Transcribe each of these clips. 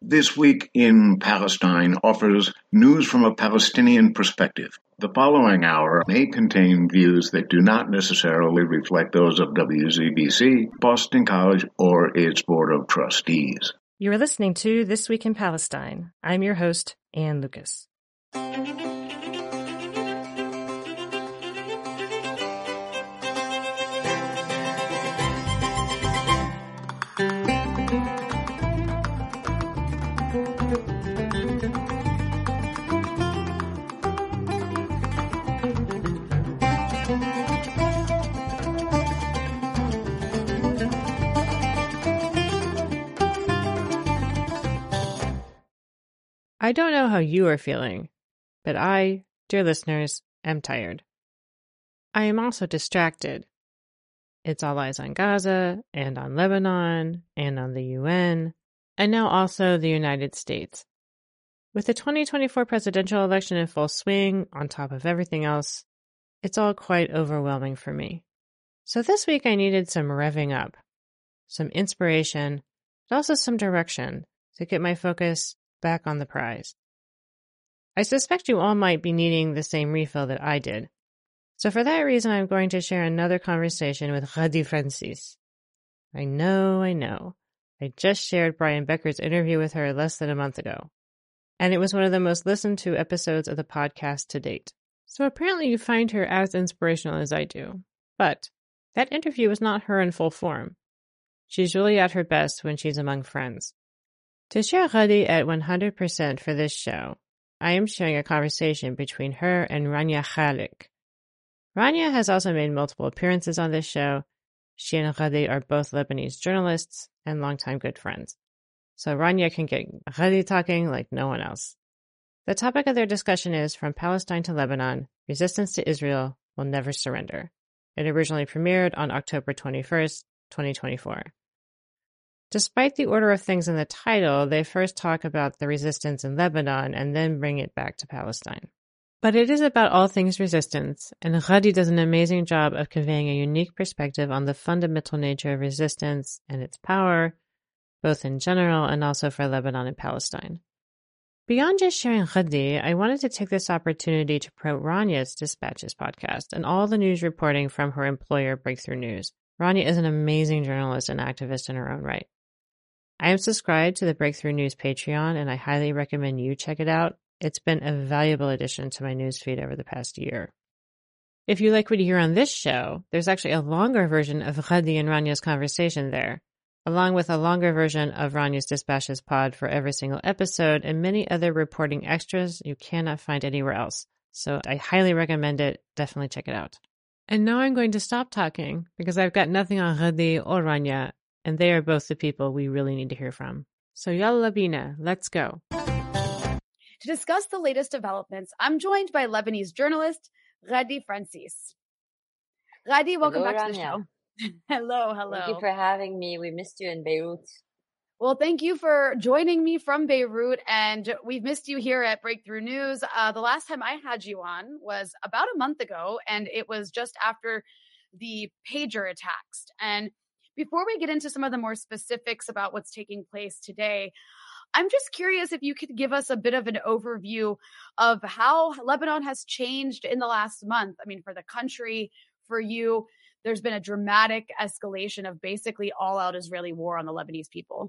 This Week in Palestine offers news from a Palestinian perspective. The following hour may contain views that do not necessarily reflect those of WZBC, Boston College, or its Board of Trustees. You are listening to This Week in Palestine. I'm your host, Ann Lucas. I don't know how you are feeling, but I, dear listeners, am tired. I am also distracted. It's all eyes on Gaza, and on Lebanon, and on the UN, and now also the United States. With the 2024 presidential election in full swing, on top of everything else, it's all quite overwhelming for me. So this week I needed some revving up, some inspiration, but also some direction to get my focus back on the prize. I suspect you all might be needing the same refill that I did. So for that reason, I'm going to share another conversation with Ghadi Francis. I know. I just shared Brian Becker's interview with her less than a month ago. And it was one of the most listened to episodes of the podcast to date. So apparently you find her as inspirational as I do. But that interview was not her in full form. She's really at her best when she's among friends. To share Ghadi at 100% for this show, I am sharing a conversation between her and Rania Khalik. Rania has also made multiple appearances on this show. She and Ghadi are both Lebanese journalists and longtime good friends. So Rania can get Ghadi talking like no one else. The topic of their discussion is From Palestine to Lebanon, Resistance to Israel Will Never Surrender. It originally premiered on October 21st, 2024. Despite the order of things in the title, they first talk about the resistance in Lebanon and then bring it back to Palestine. But it is about all things resistance, and Ghadi does an amazing job of conveying a unique perspective on the fundamental nature of resistance and its power, both in general and also for Lebanon and Palestine. Beyond just sharing Ghadi, I wanted to take this opportunity to promote Rania's Dispatches podcast and all the news reporting from her employer, Breakthrough News. Rania is an amazing journalist and activist in her own right. I am subscribed to the Breakthrough News Patreon, and I highly recommend you check it out. It's been a valuable addition to my newsfeed over the past year. If you like what you hear on this show, there's actually a longer version of Ghadi and Rania's conversation there, along with a longer version of Rania's Dispatches pod for every single episode and many other reporting extras you cannot find anywhere else. So I highly recommend it. Definitely check it out. And now I'm going to stop talking because I've got nothing on Ghadi or Rania, and they are both the people we really need to hear from. So yalla bina, let's go. To discuss the latest developments, I'm joined by Lebanese journalist Ghadi Francis. Ghadi, welcome back to the show. Hello. Thank you for having me. We missed you in Beirut. Well, thank you for joining me from Beirut, and we've missed you here at Breakthrough News. The last time I had you on was about a month ago, and it was just after the pager attacks. And before we get into some of the more specifics about what's taking place today, I'm just curious if you could give us a bit of an overview of how Lebanon has changed in the last month. I mean, for the country, for you, there's been a dramatic escalation of basically all-out Israeli war on the Lebanese people.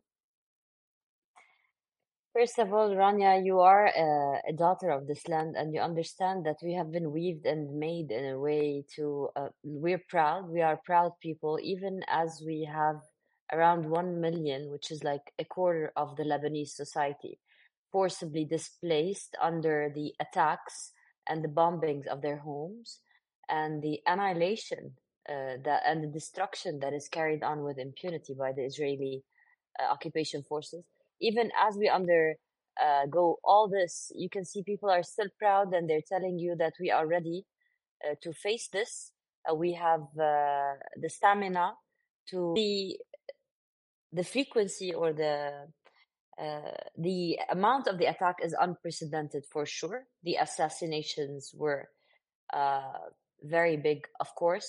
First of all, Rania, you are a daughter of this land, and you understand that we have been weaved and made in a way to, we're proud. We are proud people, even as we have around 1 million, which is like a quarter of the Lebanese society, forcibly displaced under the attacks and the bombings of their homes and the annihilation and the destruction that is carried on with impunity by the Israeli occupation forces. Even as we go all this, you can see people are still proud, and they're telling you that we are ready to face this. We have the stamina to see the frequency or the amount of the attack is unprecedented for sure. The assassinations were very big, of course,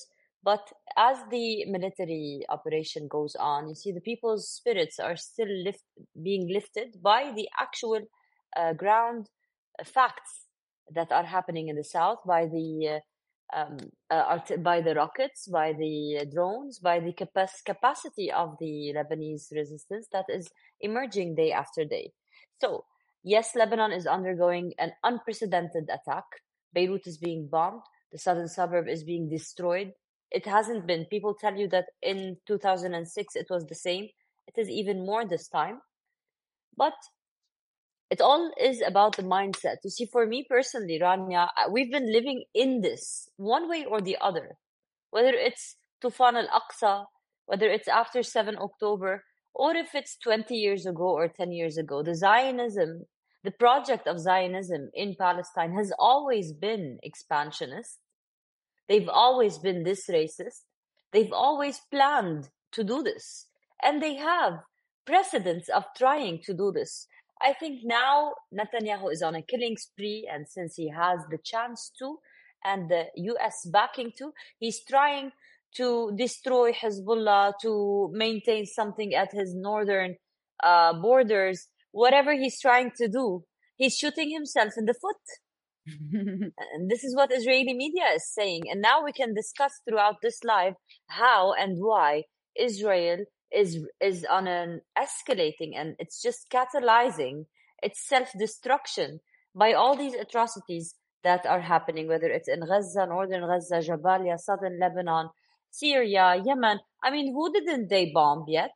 But as the military operation goes on, you see the people's spirits are still being lifted by the actual ground facts that are happening in the south, by the by the rockets, by the drones, by the capacity of the Lebanese resistance that is emerging day after day. So, yes, Lebanon is undergoing an unprecedented attack. Beirut is being bombed. The southern suburb is being destroyed. It hasn't been. People tell you that in 2006 it was the same. It is even more this time. But it all is about the mindset. You see, for me personally, Rania, we've been living in this one way or the other. Whether it's Tufan al-Aqsa, whether it's after 7 October, or if it's 20 years ago or 10 years ago, the project of Zionism in Palestine has always been expansionist. They've always been this racist. They've always planned to do this. And they have precedents of trying to do this. I think now Netanyahu is on a killing spree, and since he has the chance to, and the US backing to, he's trying to destroy Hezbollah, to maintain something at his northern borders. Whatever he's trying to do, he's shooting himself in the foot. And this is what Israeli media is saying. And now we can discuss throughout this live how and why Israel is on an escalating, and it's just catalyzing its self-destruction by all these atrocities that are happening, whether it's in Gaza, northern Gaza, Jabalia, southern Lebanon, Syria, Yemen. I mean, who didn't they bomb yet?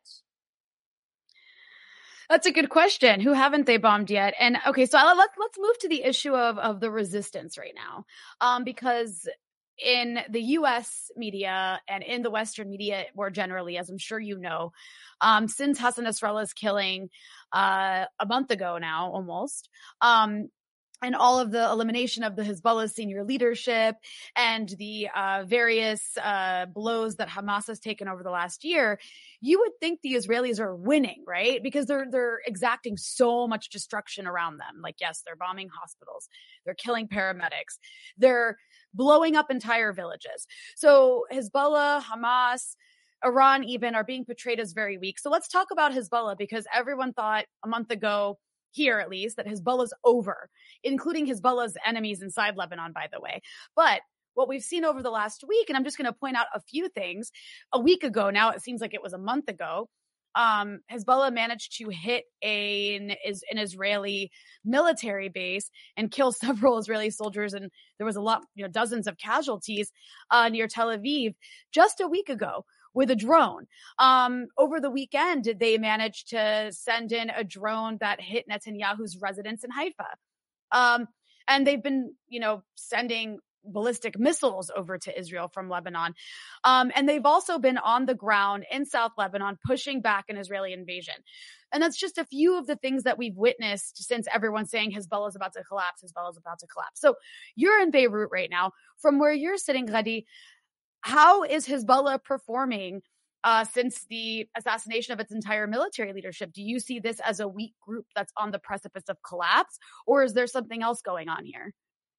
That's a good question. Who haven't they bombed yet? And okay, so let's move to the issue of the resistance right now, because in the U.S. media and in the Western media more generally, as I'm sure you know, since Hassan Nasrallah's killing a month ago now, almost, and all of the elimination of the Hezbollah senior leadership and the various blows that Hamas has taken over the last year, you would think the Israelis are winning, right? Because they're exacting so much destruction around them. Like, yes, they're bombing hospitals, they're killing paramedics, they're blowing up entire villages. So Hezbollah, Hamas, Iran even are being portrayed as very weak. So let's talk about Hezbollah, because everyone thought a month ago, here at least, that Hezbollah's over, including Hezbollah's enemies inside Lebanon, by the way. But what we've seen over the last week, and I'm just going to point out a few things. A week ago now, it seems like it was a month ago, Hezbollah managed to hit an Israeli military base and kill several Israeli soldiers, and there was a lot, dozens of casualties near Tel Aviv just a week ago with a drone. Over the weekend, they managed to send in a drone that hit Netanyahu's residence in Haifa. And they've been, sending ballistic missiles over to Israel from Lebanon. And they've also been on the ground in South Lebanon, pushing back an Israeli invasion. And that's just a few of the things that we've witnessed since everyone's saying Hezbollah is about to collapse, Hezbollah is about to collapse. So you're in Beirut right now. From where you're sitting, Ghadi, how is Hezbollah performing since the assassination of its entire military leadership? Do you see this as a weak group that's on the precipice of collapse, or is there something else going on here?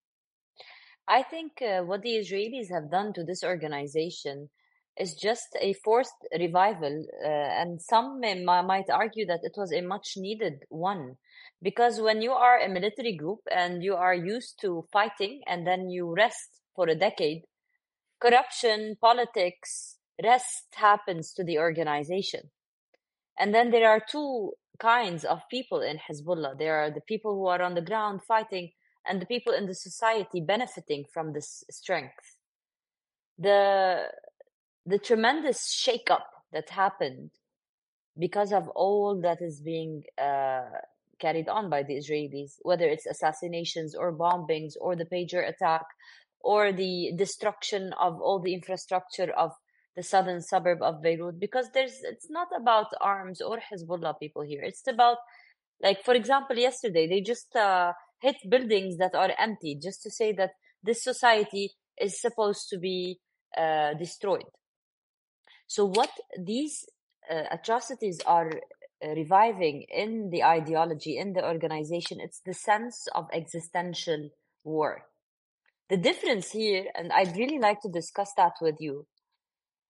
I think what the Israelis have done to this organization is just a forced revival, and some might argue that it was a much needed one, because when you are a military group and you are used to fighting and then you rest for a decade, corruption, politics, rest happens to the organization. And then there are two kinds of people in Hezbollah. There are the people who are on the ground fighting, and the people in the society benefiting from this strength. The tremendous shakeup that happened because of all that is being carried on by the Israelis, whether it's assassinations or bombings or the pager attack or the destruction of all the infrastructure of the southern suburb of Beirut, because it's not about arms or Hezbollah people here. It's about, like, for example, yesterday, they just hit buildings that are empty just to say that this society is supposed to be destroyed. So what these atrocities are reviving in the ideology, in the organization, it's the sense of existential war. The difference here, and I'd really like to discuss that with you,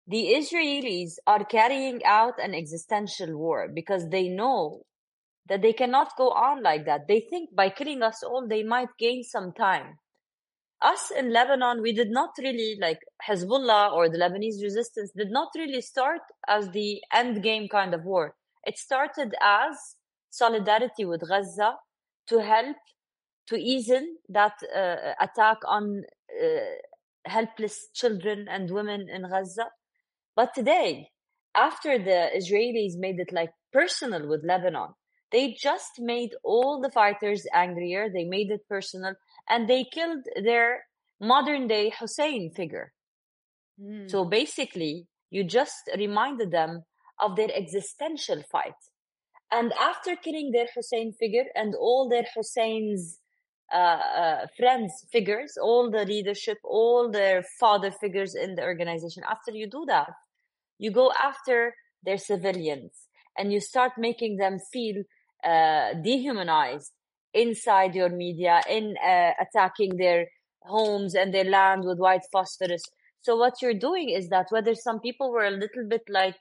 the Israelis are carrying out an existential war because they know that they cannot go on like that. They think by killing us all, they might gain some time. Us in Lebanon, we did not really, like Hezbollah or the Lebanese resistance, did not really start as the end game kind of war. It started as solidarity with Gaza to help to ease in that attack on helpless children and women in Gaza. But today, after the Israelis made it like personal with Lebanon, they just made all the fighters angrier. They made it personal, and they killed their modern day Hussein figure. So basically, you just reminded them of their existential fight. And after killing their Hussein figure and all their Hussein's friends figures, all the leadership, all their father figures in the organization, after you do that, you go after their civilians and you start making them feel dehumanized inside your media, in attacking their homes and their land with white phosphorus. So what you're doing is that whether some people were a little bit like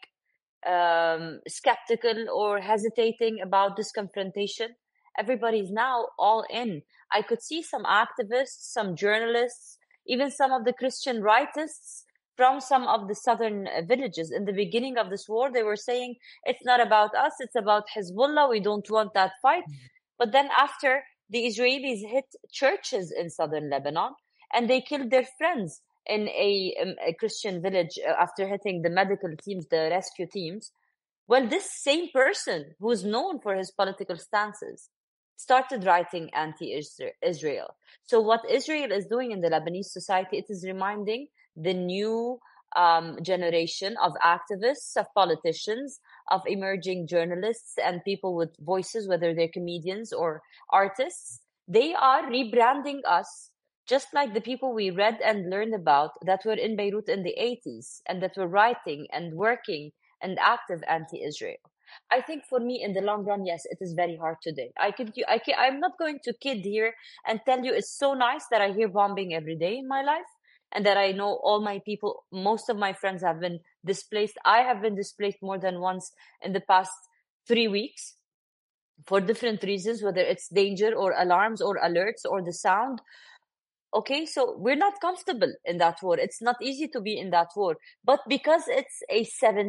skeptical or hesitating about this confrontation, everybody's now all in. I could see some activists, some journalists, even some of the Christian rightists from some of the southern villages. In the beginning of this war, they were saying, it's not about us, it's about Hezbollah, we don't want that fight. But then after, the Israelis hit churches in southern Lebanon, and they killed their friends in a Christian village after hitting the medical teams, the rescue teams. Well, this same person who's known for his political stances started writing anti-Israel. So what Israel is doing in the Lebanese society, it is reminding the new generation of activists, of politicians, of emerging journalists and people with voices, whether they're comedians or artists. They are rebranding us just like the people we read and learned about that were in Beirut in the 80s and that were writing and working and active anti-Israel. I think for me, in the long run, yes, it is very hard today. I'm not going to kid here and tell you it's so nice that I hear bombing every day in my life and that I know all my people, most of my friends have been displaced. I have been displaced more than once in the past 3 weeks for different reasons, whether it's danger or alarms or alerts or the sound. Okay, so we're not comfortable in that war. It's not easy to be in that war. But because it's a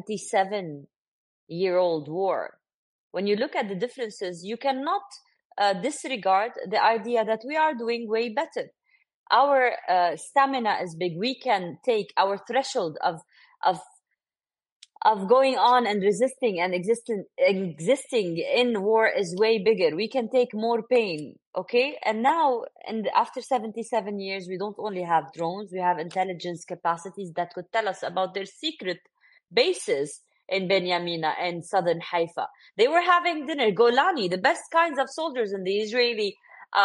77-year-old war, when you look at the differences, you cannot disregard the idea that we are doing way better. Our stamina is big. We can take our threshold of going on and resisting and existing in war is way bigger. We can take more pain, okay? And now, after 77 years, we don't only have drones, we have intelligence capacities that could tell us about their secret bases in Benyamina and southern Haifa. They were having dinner. Golani, the best kinds of soldiers in the Israeli,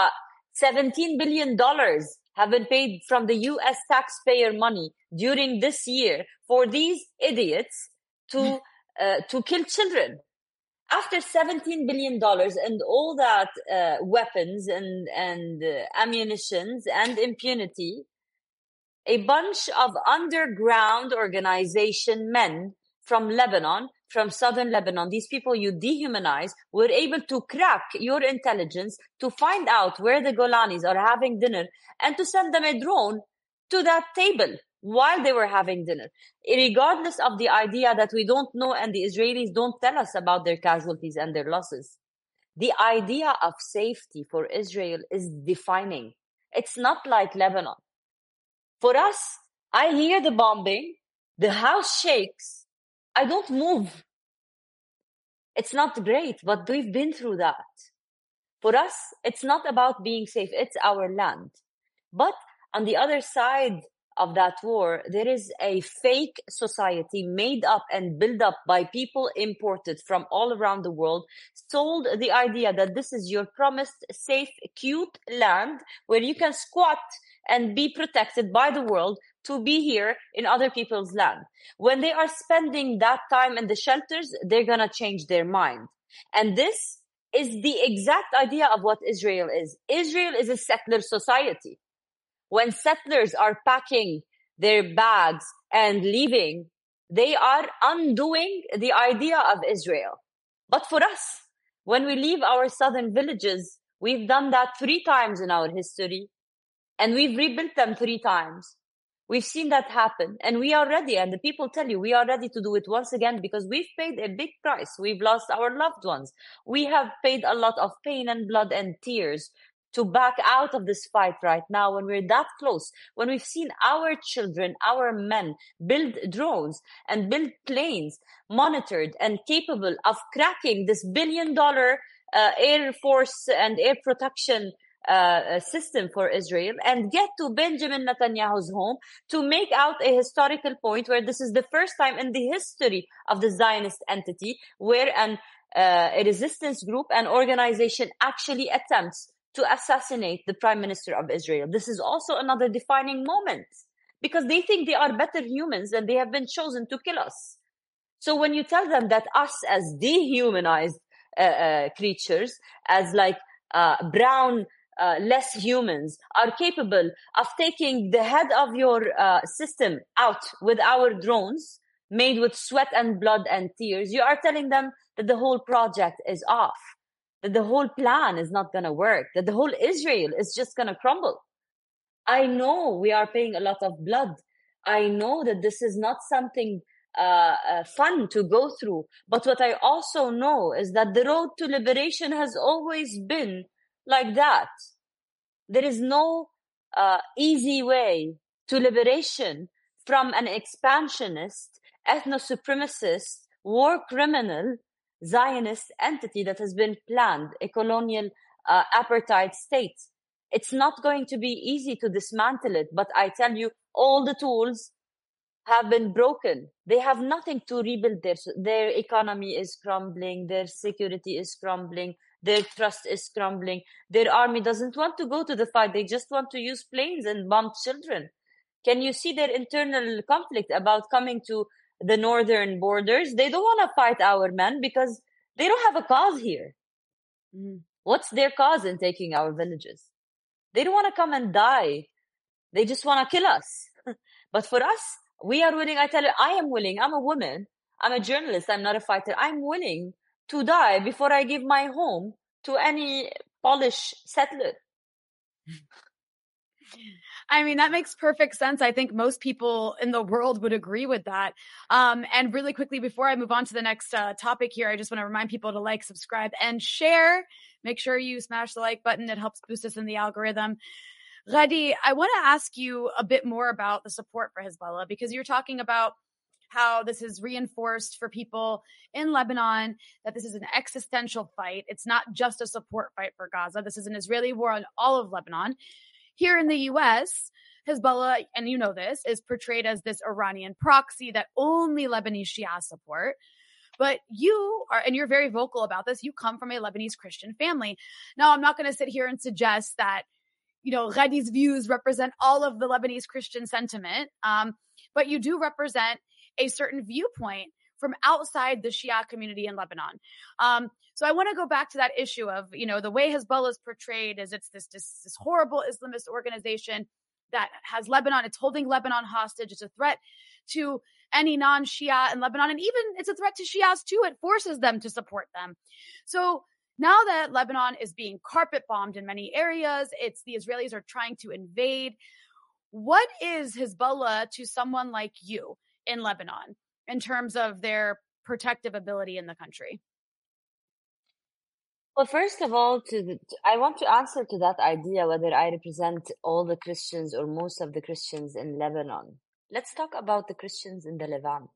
$17 billion have been paid from the U.S. taxpayer money during this year for these idiots to kill children. After $17 billion and all that weapons and ammunitions and impunity, a bunch of underground organization men from Lebanon, from southern Lebanon, these people you dehumanize, were able to crack your intelligence to find out where the Golanis are having dinner and to send them a drone to that table while they were having dinner, regardless of the idea that we don't know and the Israelis don't tell us about their casualties and their losses. The idea of safety for Israel is defining. It's not like Lebanon. For us, I hear the bombing, the house shakes, I don't move. It's not great, but we've been through that. For us, it's not about being safe, it's our land. But on the other side of that war, there is a fake society made up and built up by people imported from all around the world, sold the idea that this is your promised, safe, cute land where you can squat and be protected by the world to be here in other people's land. When they are spending that time in the shelters, they're going to change their mind. And this is the exact idea of what Israel is. Israel is a settler society. When settlers are packing their bags and leaving, They are undoing the idea of Israel. But for us, when we leave our southern villages, we've done that 3 times in our history, and we've rebuilt them 3 times. We've seen that happen, and we are ready. And the people tell you we are ready to do it once again because we've paid a big price. We've lost our loved ones. We have paid a lot of pain and blood and tears to back out of this fight right now when we're that close, when we've seen our children, our men build drones and build planes monitored and capable of cracking this $1 billion air force and air protection system for Israel and get to Benjamin Netanyahu's home to make out a historical point where this is the first time in the history of the Zionist entity where a resistance group, an organization actually attempts to assassinate the Prime Minister of Israel. This is also another defining moment because they think they are better humans and they have been chosen to kill us. So when you tell them that us as dehumanized creatures, as like brown, less humans are capable of taking the head of your system out with our drones made with sweat and blood and tears, you are telling them that the whole project is off, that the whole plan is not going to work, that the whole Israel is just going to crumble. I know we are paying a lot of blood. I know that this is not something fun to go through. But what I also know is that the road to liberation has always been like that. There is no easy way to liberation from an expansionist, ethno-supremacist, war criminal, Zionist entity that has been planned, a colonial apartheid state. It's not going to be easy to dismantle it, but I tell you, all the tools have been broken. They have nothing to rebuild. Their economy is crumbling, their security is crumbling, their trust is crumbling. Their army doesn't want to go to the fight. They just want to use planes and bomb children. Can you see their internal conflict about coming to the northern borders? They don't want to fight our men because they don't have a cause here. Mm-hmm. What's their cause in taking our villages? They don't want to come and die. They just want to kill us. But for us, we are willing. I tell you, I am willing. I'm a woman. I'm a journalist. I'm not a fighter. I'm willing to die before I give my home to any Polish settler. I mean, that makes perfect sense. I think most people in the world would agree with that. And really quickly, before I move on to the next topic here, I just want to remind people to like, subscribe, and share. Make sure you smash the like button. It helps boost us in the algorithm. Ghadi, I want to ask you a bit more about the support for Hezbollah, because you're talking about how this is reinforced for people in Lebanon, that this is an existential fight. It's not just a support fight for Gaza. This is an Israeli war on all of Lebanon. Here in the U.S., Hezbollah, and you know this, is portrayed as this Iranian proxy that only Lebanese Shia support. But you are, and you're very vocal about this, you come from a Lebanese Christian family. Now, I'm not going to sit here and suggest that, you know, Ghadi's views represent all of the Lebanese Christian sentiment, but you do represent a certain viewpoint from outside the Shia community in Lebanon. So I want to go back to that issue of, you know, the way Hezbollah is portrayed as it's this horrible Islamist organization that has Lebanon, it's holding Lebanon hostage. It's a threat to any non-Shia in Lebanon. And even it's a threat to Shias too. It forces them to support them. So now that Lebanon is being carpet bombed in many areas, it's the Israelis are trying to invade. What is Hezbollah to someone like you in Lebanon in terms of their protective ability in the country? Well, first of all, I want to answer to that idea whether I represent all the Christians or most of the Christians in Lebanon. Let's talk about the Christians in the Levant.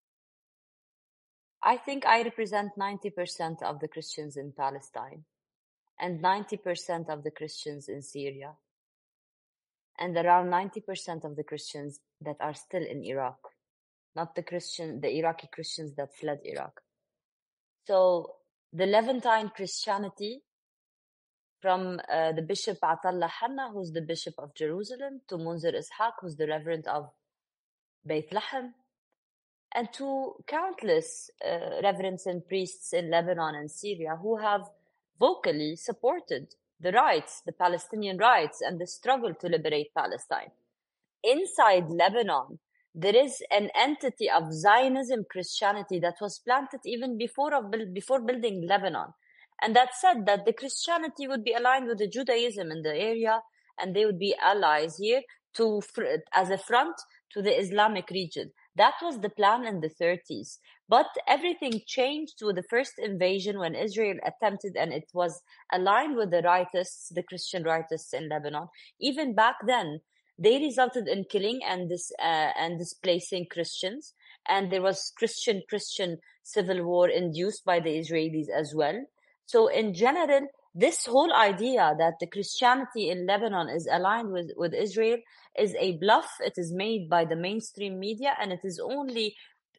I think I represent 90% of the Christians in Palestine and 90% of the Christians in Syria and around 90% of the Christians that are still in Iraq, not the Iraqi Christians that fled Iraq. So the Levantine Christianity, from the Bishop Atallah Hanna, who's the Bishop of Jerusalem, to Munzir Ishaq, who's the Reverend of Beit Lahem, and to countless reverends and priests in Lebanon and Syria who have vocally supported the rights, the Palestinian rights, and the struggle to liberate Palestine. Inside Lebanon, there is an entity of Zionism Christianity that was planted even before building Lebanon. And that said that the Christianity would be aligned with the Judaism in the area, and they would be allies here as a front to the Islamic region. That was the plan in the 30s. But everything changed with the first invasion when Israel attempted, and it was aligned with the rightists, the Christian rightists in Lebanon. Even back then, they resulted in killing and displacing Christians. And there was Christian civil war induced by the Israelis as well. So in general, this whole idea that the Christianity in Lebanon is aligned with Israel is a bluff. It is made by the mainstream media, and it is only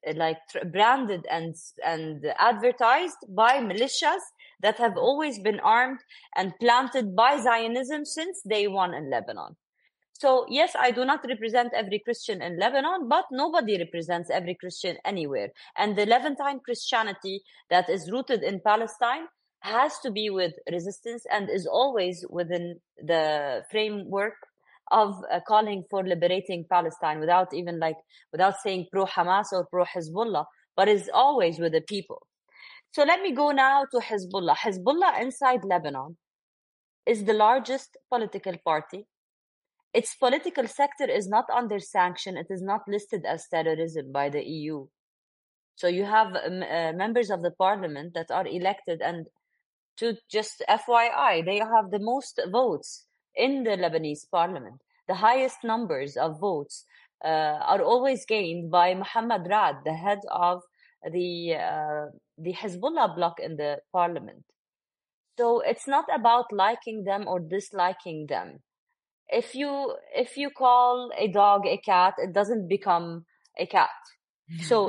branded and advertised by militias that have always been armed and planted by Zionism since day one in Lebanon. So yes, I do not represent every Christian in Lebanon, but nobody represents every Christian anywhere. And the Levantine Christianity that is rooted in Palestine has to be with resistance and is always within the framework of calling for liberating Palestine without saying pro-Hamas or pro-Hezbollah, but is always with the people. So let me go now to Hezbollah. Hezbollah inside Lebanon is the largest political party. Its political sector is not under sanction. It is not listed as terrorism by the EU. So you have members of the parliament that are elected, and to just FYI, they have the most votes in the Lebanese parliament. The highest numbers of votes are always gained by Mohammed Rad, the head of the Hezbollah bloc in the parliament. So it's not about liking them or disliking them. If you call a dog a cat, it doesn't become a cat. So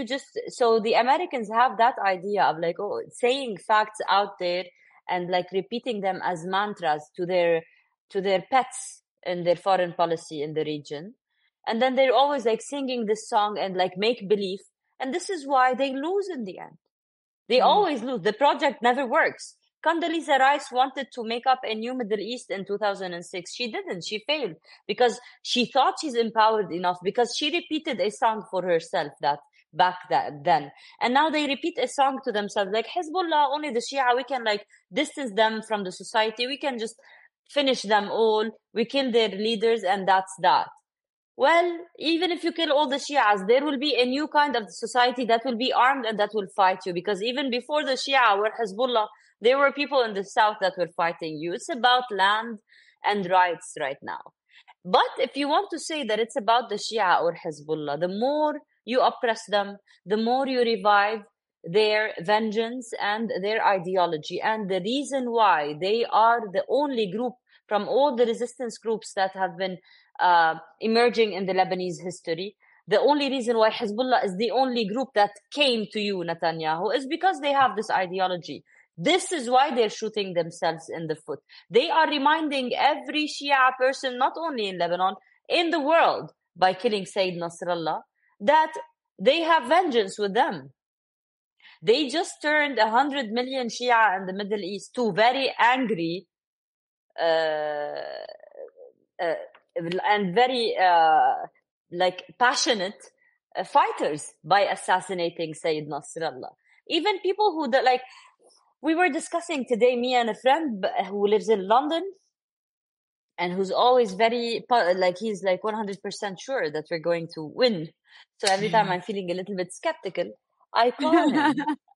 so the Americans have that idea of saying facts out there and repeating them as mantras to their pets in their foreign policy in the region. And then they're always singing this song and make believe. And this is why they lose in the end. They always lose. The project never works. Condoleezza Rice wanted to make up a new Middle East in 2006. She didn't. She failed because she thought she's empowered enough, because she repeated a song for herself then. And now they repeat a song to themselves, Hezbollah, only the Shia, we can distance them from the society. We can just finish them all. We kill their leaders and that's that. Well, even if you kill all the Shias, there will be a new kind of society that will be armed and that will fight you, because even before the Shia were Hezbollah, there were people in the south that were fighting you. It's about land and rights right now. But if you want to say that it's about the Shia or Hezbollah, the more you oppress them, the more you revive their vengeance and their ideology. And the reason why they are the only group from all the resistance groups that have been emerging in the Lebanese history, the only reason why Hezbollah is the only group that came to you, Netanyahu, is because they have this ideology. This is why they're shooting themselves in the foot. They are reminding every Shia person, not only in Lebanon, in the world, by killing Sayyid Nasrallah, that they have vengeance with them. They just turned 100 million Shia in the Middle East to very angry and very passionate fighters by assassinating Sayyid Nasrallah. Even people who we were discussing today, me and a friend who lives in London and who's always very he's 100% sure that we're going to win. So every time I'm feeling a little bit skeptical, I call him.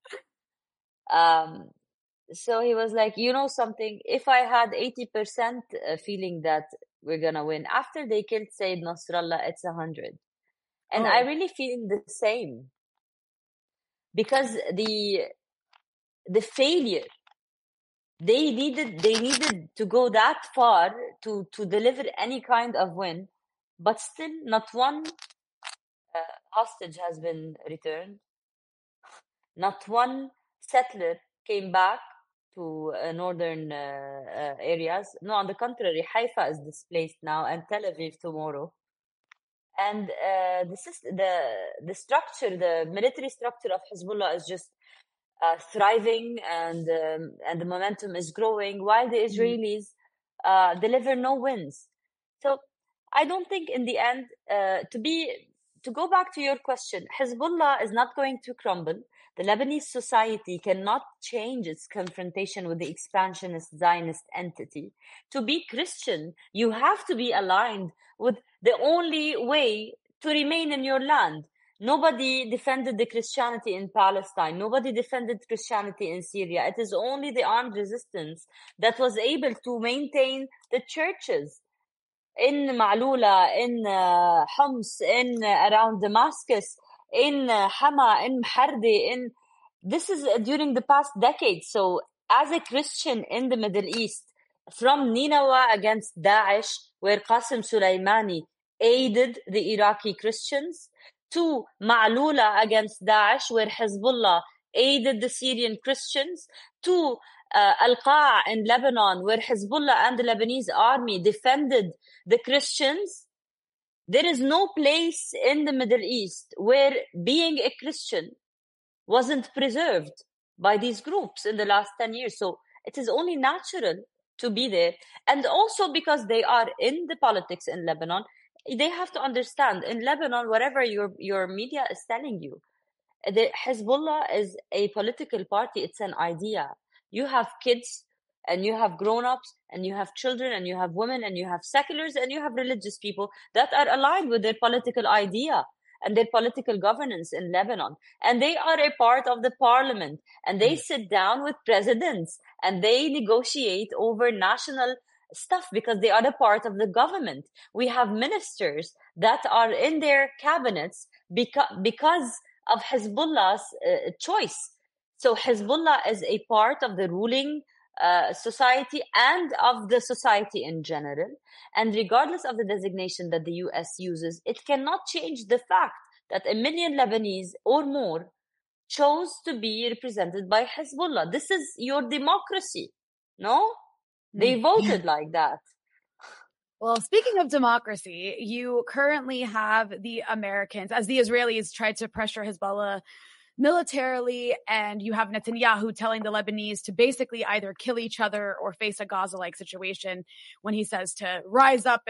So he was like, you know something, if I had 80% feeling that we're gonna win, after they killed Sayyid Nasrallah, it's 100. And I really feel the same, because the failure, they needed to go that far to deliver any kind of win, but still not one hostage has been returned. Not one settler came back to northern areas. No, on the contrary, Haifa is displaced now and Tel Aviv tomorrow. And the structure, the military structure of Hezbollah is just thriving, and the momentum is growing, while the Israelis deliver no wins. So I don't think in the end, to be to go back to your question, Hezbollah is not going to crumble. The Lebanese society cannot change its confrontation with the expansionist Zionist entity. To be Christian, you have to be aligned with the only way to remain in your land. Nobody defended the Christianity in Palestine. Nobody defended Christianity in Syria. It is only the armed resistance that was able to maintain the churches in Ma'lula, in Homs, in around Damascus, in Hama, in Mhardi. This is during the past decade. So as a Christian in the Middle East, from Nineveh against Daesh, where Qasem Soleimani aided the Iraqi Christians, to Ma'lula against Daesh, where Hezbollah aided the Syrian Christians, to Al-Qa' in Lebanon, where Hezbollah and the Lebanese army defended the Christians. There is no place in the Middle East where being a Christian wasn't preserved by these groups in the last 10 years. So it is only natural to be there. And also because they are in the politics in Lebanon, they have to understand, in Lebanon, whatever your media is telling you, the Hezbollah is a political party. It's an idea. You have kids and you have grown-ups and you have children and you have women and you have seculars and you have religious people that are aligned with their political idea and their political governance in Lebanon. And they are a part of the parliament, and they sit down with presidents and they negotiate over national stuff because they are a part of the government. We have ministers that are in their cabinets because of Hezbollah's choice. So Hezbollah is a part of the ruling society and of the society in general. And regardless of the designation that the US uses, it cannot change the fact that 1 million Lebanese or more chose to be represented by Hezbollah. This is your democracy, no? They voted like that. Well, speaking of democracy, you currently have the Americans, as the Israelis tried to pressure Hezbollah militarily, and you have Netanyahu telling the Lebanese to basically either kill each other or face a Gaza-like situation when he says to rise up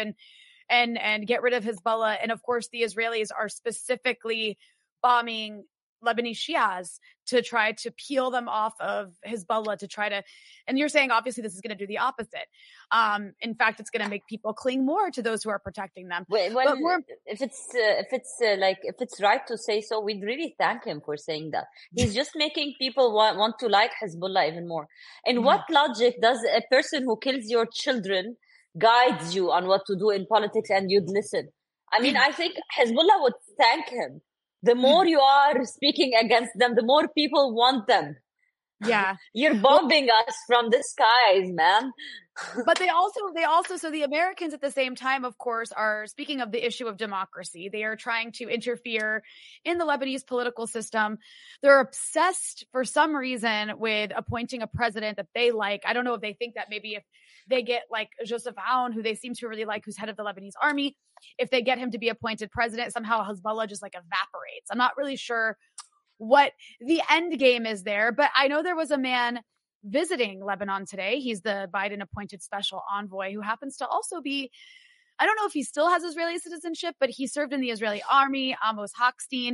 and get rid of Hezbollah. And of course, the Israelis are specifically bombing Lebanese Shias to try to peel them off of Hezbollah, to try to, and you're saying obviously this is going to do the opposite. In fact, it's going to make people cling more to those who are protecting them. If it's right to say so, we'd really thank him for saying that. He's just making people want to like Hezbollah even more. In what logic does a person who kills your children guides you on what to do in politics and you'd listen? I mean, I think Hezbollah would thank him. The more you are speaking against them, the more people want them. Yeah. You're bombing us from the skies, man. But they also, so the Americans at the same time, of course, are speaking of the issue of democracy. They are trying to interfere in the Lebanese political system. They're obsessed for some reason with appointing a president that they like. I don't know if they think that maybe if they get like Joseph Aoun, who they seem to really like, who's head of the Lebanese army, if they get him to be appointed president, somehow Hezbollah just like evaporates. I'm not really sure what the end game is there, but I know there was a man visiting Lebanon today. He's the Biden appointed special envoy who happens to also be, I don't know if he still has Israeli citizenship, but he served in the Israeli army, Amos Hochstein.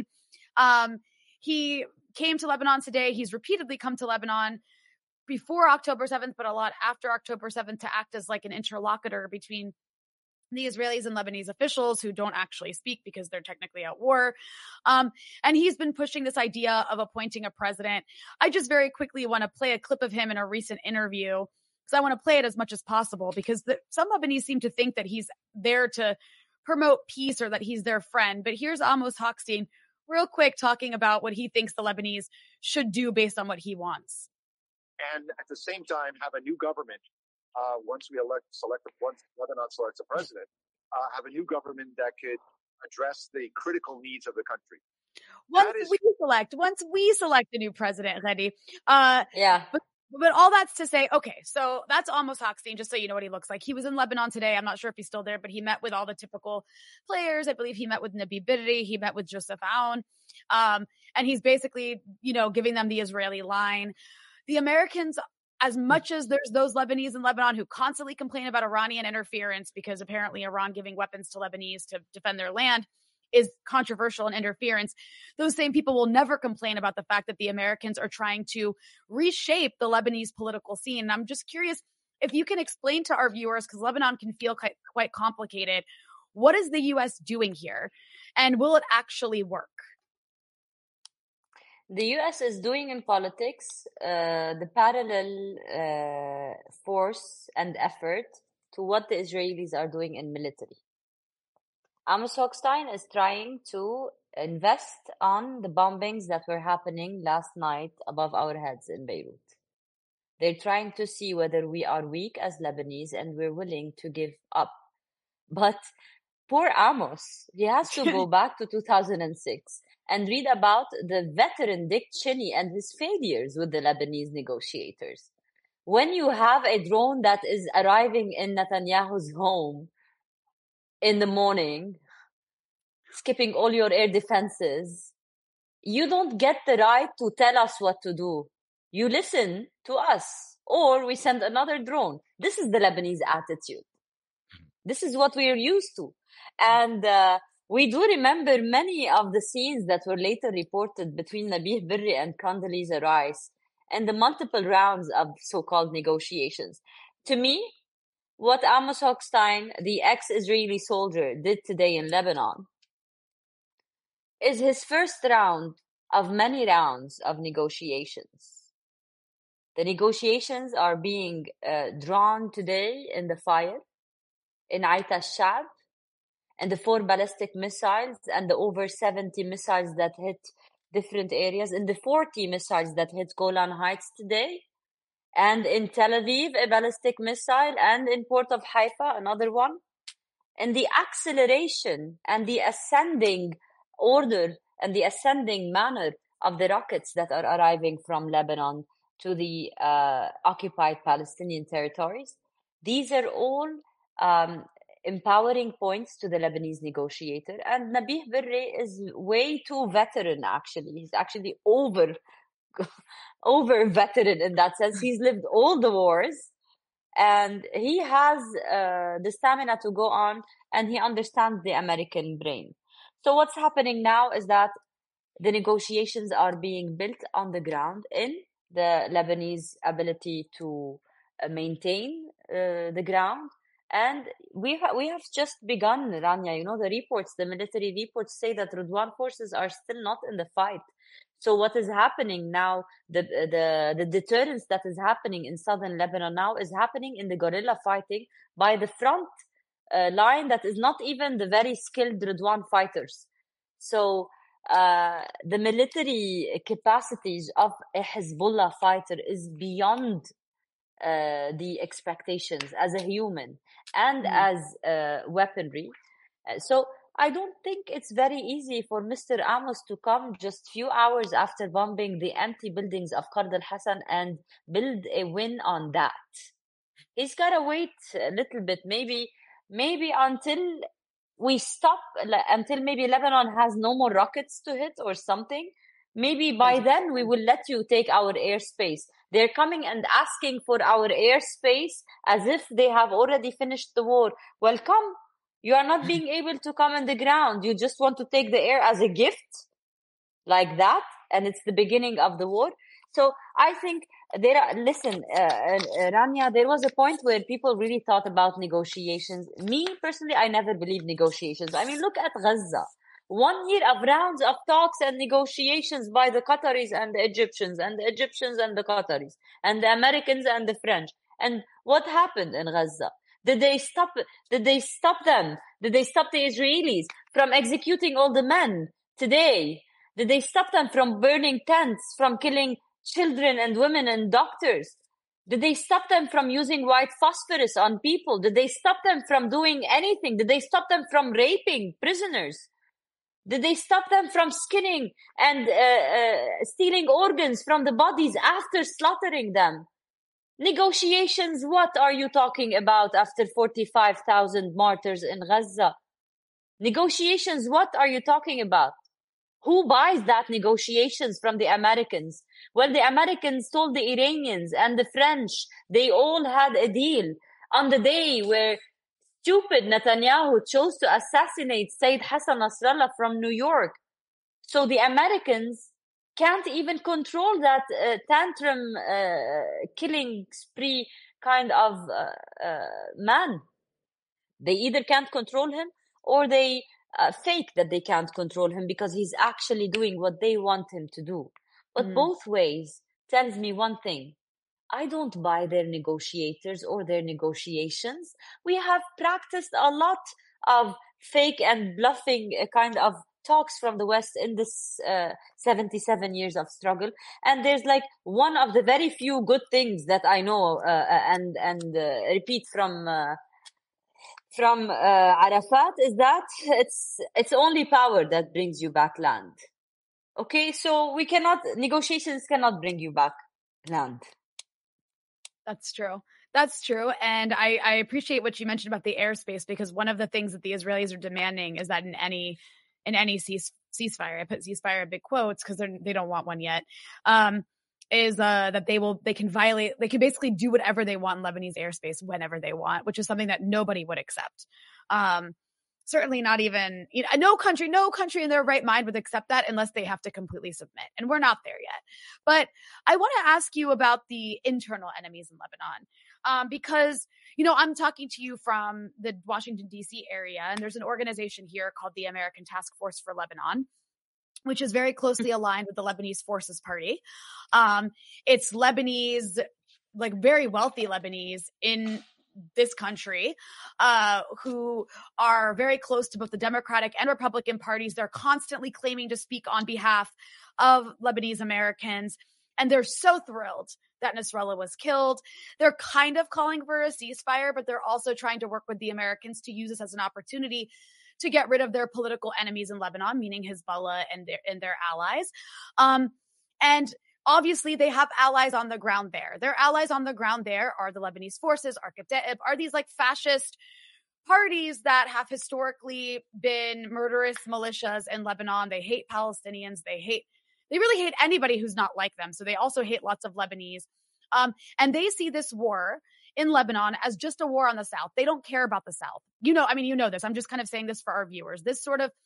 He came to Lebanon today. He's repeatedly come to Lebanon before October 7th, but a lot after October 7th to act as like an interlocutor between the Israelis and Lebanese officials who don't actually speak because they're technically at war. And he's been pushing this idea of appointing a president. I just very quickly want to play a clip of him in a recent interview because I want to play it as much as possible because some Lebanese seem to think that he's there to promote peace or that he's their friend. But here's Amos Hochstein real quick talking about what he thinks the Lebanese should do based on what he wants. And at the same time, have a new government. Once Lebanon selects a president, have a new government that could address the critical needs of the country. Once we select a new president, Hedi. Yeah. But all that's to say, okay, so that's Amos Hochstein, just so you know what he looks like. He was in Lebanon today. I'm not sure if he's still there, but he met with all the typical players. I believe he met with Nabi Berri. He met with Joseph Aoun. And he's basically, giving them the Israeli line. The Americans, as much as there's those Lebanese in Lebanon who constantly complain about Iranian interference because apparently Iran giving weapons to Lebanese to defend their land is controversial and interference, those same people will never complain about the fact that the Americans are trying to reshape the Lebanese political scene. And I'm just curious if you can explain to our viewers, because Lebanon can feel quite complicated, what is the U.S. doing here? And will it actually work? The U.S. is doing in politics the parallel force and effort to what the Israelis are doing in military. Amos Hochstein is trying to invest on the bombings that were happening last night above our heads in Beirut. They're trying to see whether we are weak as Lebanese and we're willing to give up. But poor Amos, he has to go back to 2006 and read about the veteran Dick Cheney and his failures with the Lebanese negotiators. When you have a drone that is arriving in Netanyahu's home in the morning, skipping all your air defenses, you don't get the right to tell us what to do. You listen to us, or we send another drone. This is the Lebanese attitude. This is what we are used to. And we do remember many of the scenes that were later reported between Nabih Berri and Condoleezza Rice and the multiple rounds of so-called negotiations. To me, what Amos Hochstein, the ex-Israeli soldier, did today in Lebanon is his first round of many rounds of negotiations. The negotiations are being drawn today in the fire, in Ait al-Shab, and the 4 ballistic missiles and the over 70 missiles that hit different areas, and the 40 missiles that hit Golan Heights today, and in Tel Aviv, a ballistic missile, and in Port of Haifa, another one. And the acceleration and the ascending order and the ascending manner of the rockets that are arriving from Lebanon to the occupied Palestinian territories, these are all empowering points to the Lebanese negotiator. And Nabih Berri is way too veteran, actually. He's actually over veteran in that sense. He's lived all the wars and he has the stamina to go on, and he understands the American brain. So what's happening now is that the negotiations are being built on the ground in the Lebanese ability to maintain the ground. And we have just begun, Rania. You know, the reports, the military reports say that Redwan forces are still not in the fight. So what is happening now, the deterrence that is happening in southern Lebanon now is happening in the guerrilla fighting by the front line that is not even the very skilled Redwan fighters. So the military capacities of a Hezbollah fighter is beyond the expectations as a human and as weaponry. So I don't think it's very easy for Mr. Amos to come just few hours after bombing the empty buildings of Qard al-Hassan and build a win on that. He's got to wait a little bit, maybe until we stop, until maybe Lebanon has no more rockets to hit or something. Maybe by then we will let you take our airspace. They're coming and asking for our airspace as if they have already finished the war. Well, come. You are not being able to come on the ground. You just want to take the air as a gift like that. And it's the beginning of the war. So I think Rania, there was a point where people really thought about negotiations. Me, personally, I never believed negotiations. I mean, look at Gaza. 1 year of rounds of talks and negotiations by the Qataris and the Egyptians and the Egyptians and the Qataris and the Americans and the French. And what happened in Gaza? Did they stop them? Did they stop the Israelis from executing all the men today? Did they stop them from burning tents, from killing children and women and doctors? Did they stop them from using white phosphorus on people? Did they stop them from doing anything? Did they stop them from raping prisoners? Did they stop them from skinning and stealing organs from the bodies after slaughtering them? Negotiations, what are you talking about after 45,000 martyrs in Gaza? Negotiations, what are you talking about? Who buys that negotiations from the Americans? Well, the Americans told the Iranians and the French, they all had a deal on the day where stupid Netanyahu chose to assassinate Sayyid Hassan Nasrallah from New York. So the Americans can't even control that tantrum killing spree kind of man. They either can't control him or they fake that they can't control him because he's actually doing what they want him to do. But both ways tells me one thing. I don't buy their negotiators or their negotiations. We have practiced a lot of fake and bluffing kind of talks from the West in this 77 years of struggle. And there's like one of the very few good things that I know and repeat from Arafat is that it's only power that brings you back land. Okay, so negotiations cannot bring you back land. That's true. That's true. And I appreciate what you mentioned about the airspace, because one of the things that the Israelis are demanding is that in any ceasefire, I put ceasefire in big quotes because they don't want one yet, is that they can basically do whatever they want in Lebanese airspace whenever they want, which is something that nobody would accept. Certainly not even, no country in their right mind would accept that unless they have to completely submit. And we're not there yet. But I want to ask you about the internal enemies in Lebanon. Because, I'm talking to you from the Washington, D.C. area, and there's an organization here called the American Task Force for Lebanon, which is very closely aligned with the Lebanese Forces Party. It's Lebanese, like very wealthy Lebanese in this country, who are very close to both the Democratic and Republican parties. They're constantly claiming to speak on behalf of Lebanese Americans. And they're so thrilled that Nasrallah was killed. They're kind of calling for a ceasefire, but they're also trying to work with the Americans to use this as an opportunity to get rid of their political enemies in Lebanon, meaning Hezbollah and their allies. And obviously, they have allies on the ground there. Their allies on the ground there are the Lebanese forces, Ar-Kataib, are these like fascist parties that have historically been murderous militias in Lebanon. They hate Palestinians. They really hate anybody who's not like them. So they also hate lots of Lebanese. And they see this war in Lebanon as just a war on the South. They don't care about the South. You know this. I'm just kind of saying this for our viewers. This sort of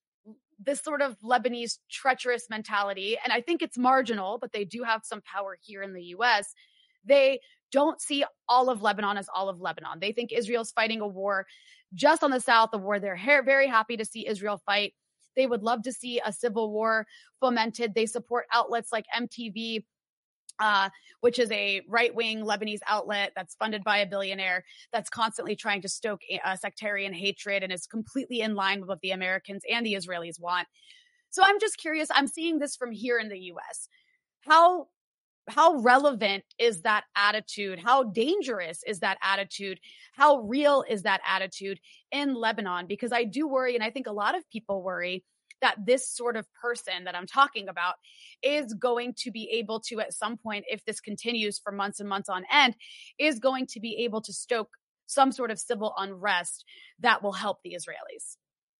Lebanese treacherous mentality, and I think it's marginal, but they do have some power here in the U.S. They don't see all of Lebanon as all of Lebanon. They think Israel's fighting a war just on the South, a war they're very happy to see Israel fight. They would love to see a civil war fomented. They support outlets like MTV, which is a right-wing Lebanese outlet that's funded by a billionaire that's constantly trying to stoke sectarian hatred and is completely in line with what the Americans and the Israelis want. So I'm just curious, I'm seeing this from here in the U.S. How relevant is that attitude? How dangerous is that attitude? How real is that attitude in Lebanon? Because I do worry, and I think a lot of people worry, that this sort of person that I'm talking about is going to be able to, at some point, if this continues for months and months on end, is going to be able to stoke some sort of civil unrest that will help the Israelis.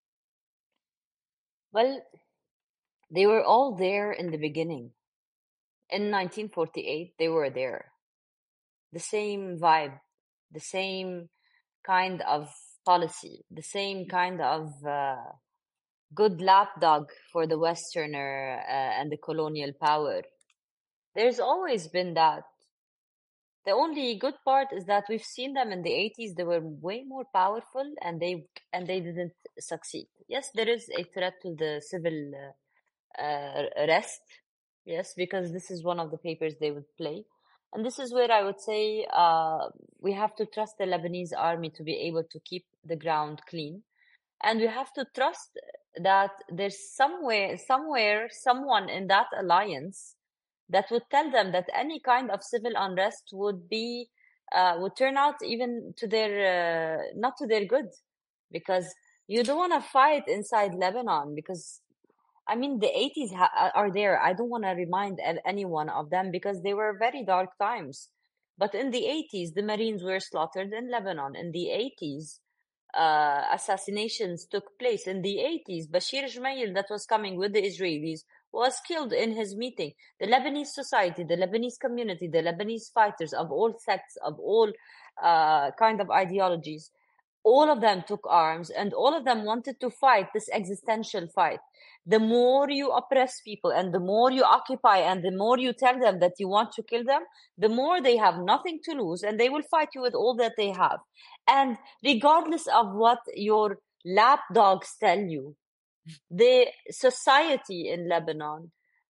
Well, they were all there in the beginning. In 1948, they were there. The same vibe, the same kind of policy, the same kind of good lapdog for the Westerner and the colonial power. There's always been that. The only good part is that we've seen them in the 80s. They were way more powerful and they didn't succeed. Yes, there is a threat to the civil arrest. Yes, because this is one of the papers they would play. And this is where I would say we have to trust the Lebanese army to be able to keep the ground clean. And we have to trust that there's somewhere, someone in that alliance that would tell them that any kind of civil unrest would turn out even to their, not to their good. Because you don't want to fight inside Lebanon because, I mean, the 80s are there. I don't want to remind anyone of them because they were very dark times. But in the 80s, the Marines were slaughtered in Lebanon. In the 80s, assassinations took place. In the 80s, Bashir Gemayel, that was coming with the Israelis, was killed in his meeting. The Lebanese society, the Lebanese community, the Lebanese fighters of all sects, of all kind of ideologies, all of them took arms, and all of them wanted to fight this existential fight. The more you oppress people, and the more you occupy, and the more you tell them that you want to kill them, the more they have nothing to lose, and they will fight you with all that they have. And regardless of what your lapdogs tell you, the society in Lebanon,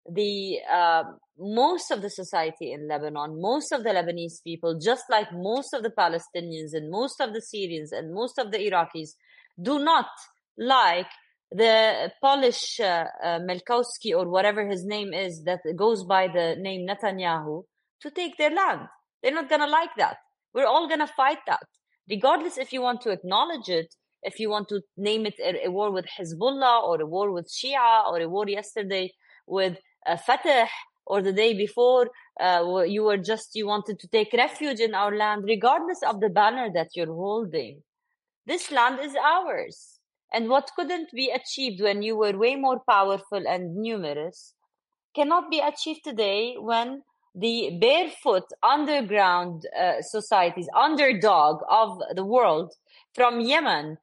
most of the society in Lebanon, most of the Lebanese people, just like most of the Palestinians and most of the Syrians and most of the Iraqis, do not like the Polish Melkowski, or whatever his name is, that goes by the name Netanyahu, to take their land. They're not going to like that. We're all going to fight that. Regardless if you want to acknowledge it, if you want to name it a war with Hezbollah, or a war with Shia, or a war yesterday with Fatah, or the day before you wanted to take refuge in our land, regardless of the banner that you're holding, this land is ours. And what couldn't be achieved when you were way more powerful and numerous cannot be achieved today when the barefoot underground societies, underdog of the world, from Yemen.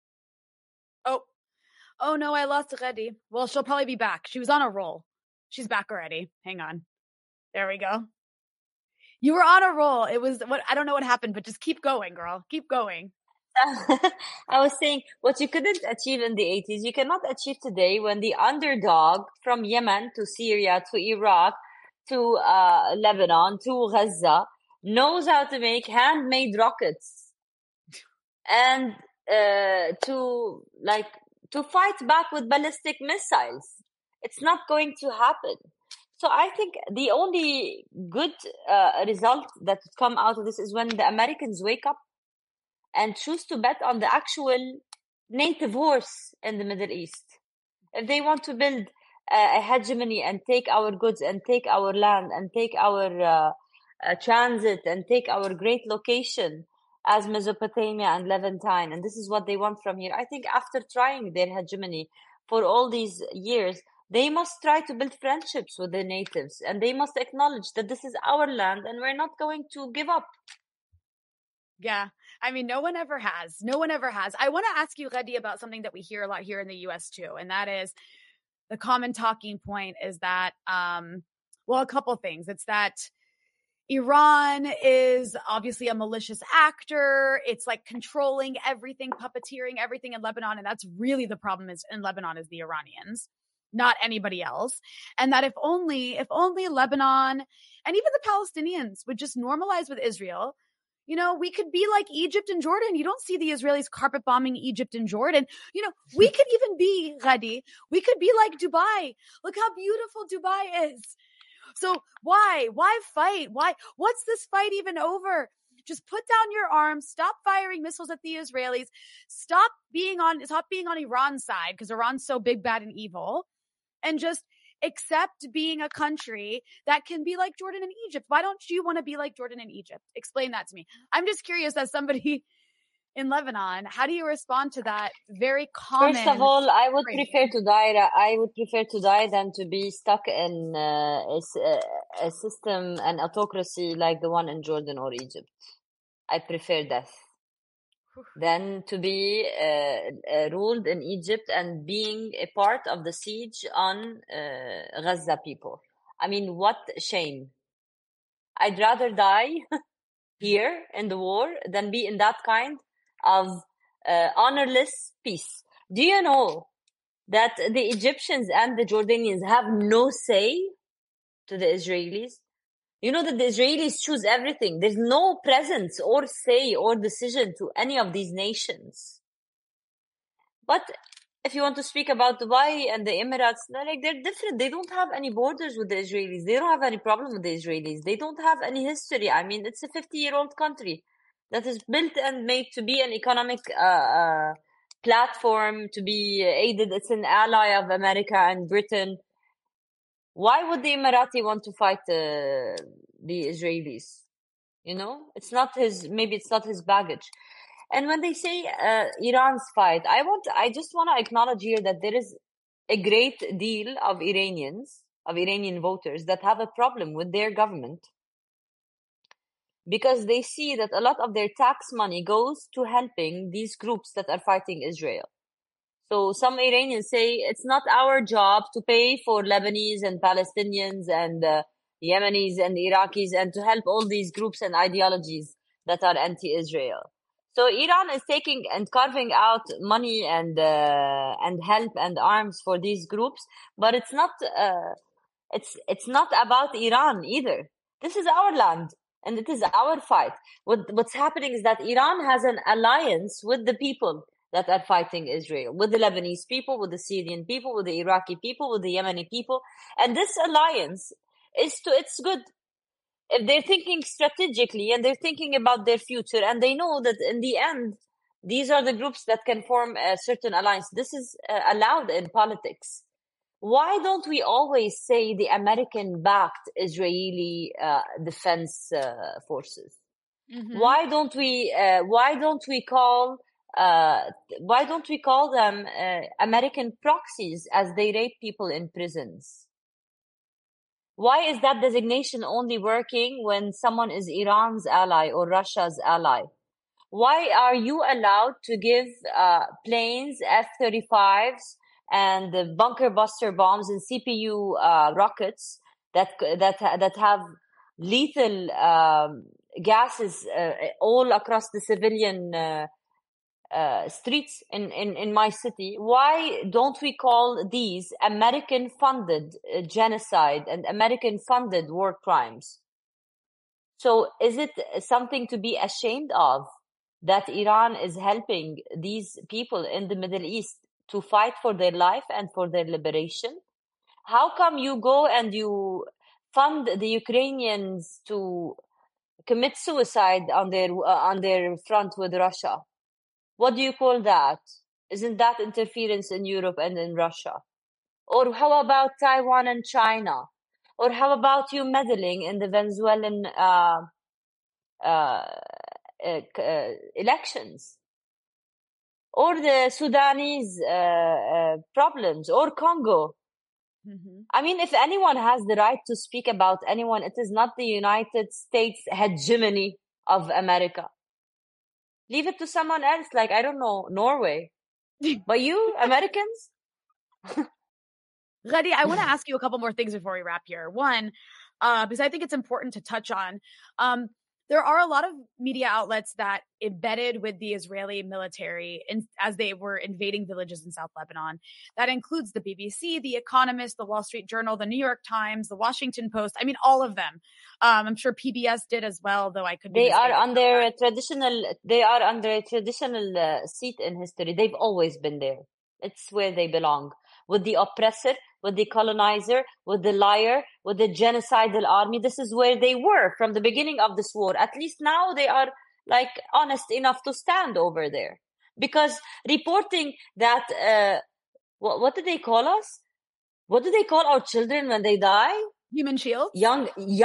Oh no, I lost Ghadi. Well, she'll probably be back. She was on a roll. She's back already. Hang on. There we go. You were on a roll. I don't know what happened, but just keep going, girl. Keep going. I was saying, what you couldn't achieve in the 80s, you cannot achieve today when the underdog from Yemen to Syria to Iraq to Lebanon to Gaza knows how to make handmade rockets and to fight back with ballistic missiles. It's not going to happen. So I think the only good result that would come out of this is when the Americans wake up and choose to bet on the actual native horse in the Middle East. If they want to build a hegemony and take our goods and take our land and take our transit and take our great location as Mesopotamia and Levantine, and this is what they want from here, I think after trying their hegemony for all these years, they must try to build friendships with the natives, and they must acknowledge that this is our land and we're not going to give up. Yeah. I mean, no one ever has. No one ever has. I want to ask you, Ghadi, about something that we hear a lot here in the US too. And that is the common talking point is that, well, a couple of things. It's that Iran is obviously a malicious actor. It's like controlling everything, puppeteering everything in Lebanon. And that's really the problem is in Lebanon is the Iranians, not anybody else. And that if only Lebanon and even the Palestinians would just normalize with Israel, you know, we could be like Egypt and Jordan. You don't see the Israelis carpet bombing Egypt and Jordan. You know, we could even be, Ghadi, we could be like Dubai. Look how beautiful Dubai is. So why fight? What's this fight even over? Just put down your arms, stop firing missiles at the Israelis, stop being on Iran's side because Iran's so big, bad, and evil, and just accept being a country that can be like Jordan and Egypt. Why don't you want to be like Jordan and Egypt? Explain that to me. I'm just curious, as somebody in Lebanon, how do you respond to that very common? First of all, I would prefer to die than to be stuck in a system, an autocracy like the one in Jordan or Egypt. I prefer death than to be ruled in Egypt and being a part of the siege on Gaza people. I mean, what shame. I'd rather die here in the war than be in that kind of honorless peace. Do you know that the Egyptians and the Jordanians have no say to the Israelis? You know that the Israelis choose everything. There's no presence or say or decision to any of these nations. But if you want to speak about Dubai and the Emirates, they're different. They don't have any borders with the Israelis. They don't have any problem with the Israelis. They don't have any history. I mean, it's a 50-year-old country that is built and made to be an economic platform, to be aided. It's an ally of America and Britain. Why would the Emirati want to fight the Israelis? You know, maybe it's not his baggage. And when they say Iran's fight, I just want to acknowledge here that there is a great deal of Iranian voters that have a problem with their government because they see that a lot of their tax money goes to helping these groups that are fighting Israel. So some Iranians say it's not our job to pay for Lebanese and Palestinians and Yemenis and Iraqis and to help all these groups and ideologies that are anti-Israel. So Iran is taking and carving out money and help and arms for these groups, but it's not about Iran either. This is our land and it is our fight. What's happening is that Iran has an alliance with the people that are fighting Israel, with the Lebanese people, with the Syrian people, with the Iraqi people, with the Yemeni people. And this alliance it's good. If they're thinking strategically and they're thinking about their future and they know that in the end, these are the groups that can form a certain alliance. This is allowed in politics. Why don't we always say the American-backed Israeli defense forces? Mhm. Why don't we call them American proxies as they rape people in prisons? Why is that designation only working when someone is Iran's ally or Russia's ally? Why are you allowed to give planes, F-35s, and bunker buster bombs and CPU rockets that have lethal gases all across the civilian streets in my city? Why don't we call these American-funded genocide and American-funded war crimes? So is it something to be ashamed of that Iran is helping these people in the Middle East to fight for their life and for their liberation? How come you go and you fund the Ukrainians to commit suicide on their front with Russia? What do you call that? Isn't that interference in Europe and in Russia? Or how about Taiwan and China? Or how about you meddling in the Venezuelan elections? Or the Sudanese problems? Or Congo? Mhm. I mean, if anyone has the right to speak about anyone, it is not the United States hegemony of America. Leave it to someone else, like, I don't know, Norway. But you, Americans? Ghadi, I want to ask you a couple more things before we wrap here. One, because I think it's important to touch on. There are a lot of media outlets that embedded with the Israeli military as they were invading villages in South Lebanon. That includes the BBC, The Economist, The Wall Street Journal, The New York Times, The Washington Post. I mean, all of them. I'm sure PBS did as well, though I could be They are mistaken. under a traditional seat in history. They've always been there. It's where they belong. With the oppressor, with the colonizer, with the liar, with the genocidal army. This is where they were from the beginning of this war. At least now they are like honest enough to stand over there. Because reporting that, what do they call us? What do they call our children when they die? Human shields? Young